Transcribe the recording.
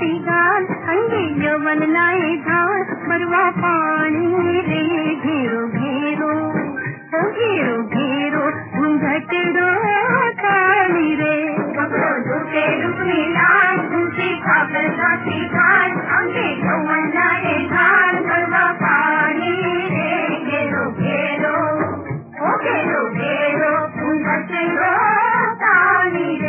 जाती गाल, अंगे यवन लाए धार, बरवा पानी रे घेरो घेरो, ओ घेरो घेरो घूंघट रो काली रे। झूठे रुकनी लाल, झूठी खाकर जाती गाल, अंगे यवन लाए धार, बरवा पानी रे घेरो घेरो, ओ घेरो घेरो घूंघट रो काली रे।